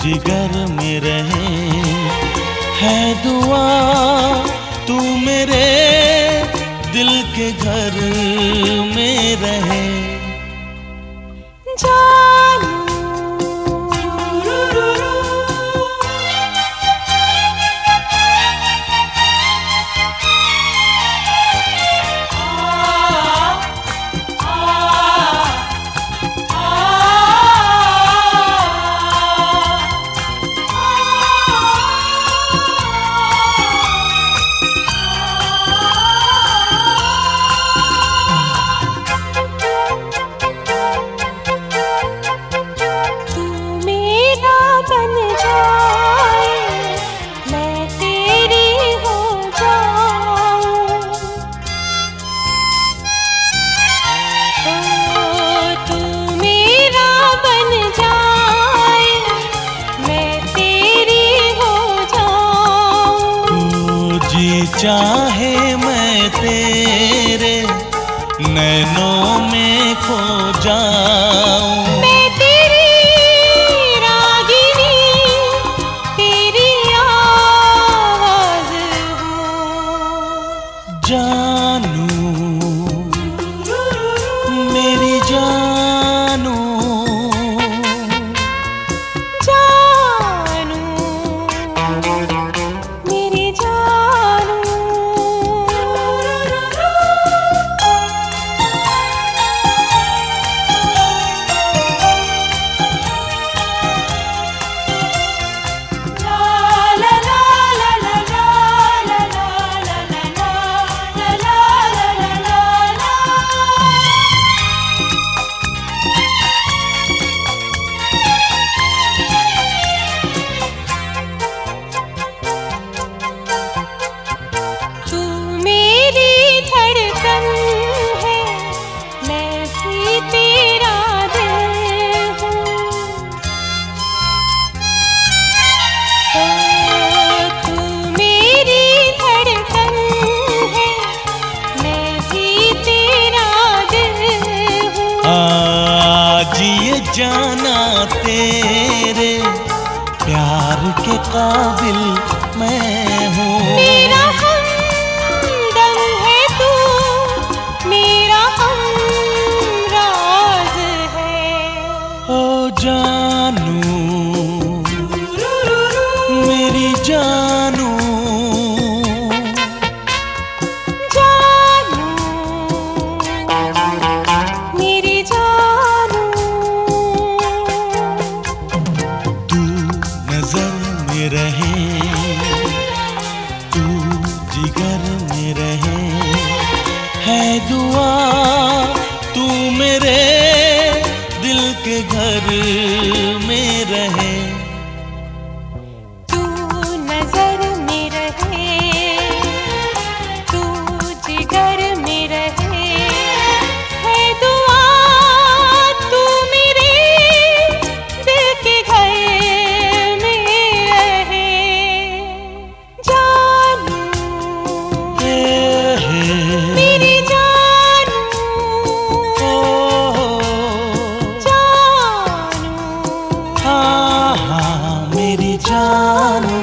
जिगर में रहे। है दुआ तू मेरे दिल के घर में रहे। चाहे मैं तेरे नैनों में खो जाऊं। मैं तेरी रागिनी, तेरी आवाज़ हूँ। जानू मेरी जानू, जानू मेरी जानू। जाना तेरे प्यार के काबिल मैं हूँ। मेरा हमदम है तू, मेरा हमराज है। ओ जानू मेरी जानू, जानू मेरी जानू। रहे तू जिगर में रहे। है दुआ तू मेरे दिल के घर में रहे। तू नजर में रहे, तू जिगर में रहे। है दुआ तू मेरे दिल के घर में रहे। जानू मेरी जानू, जानू हाँ हाँ मेरी जानू।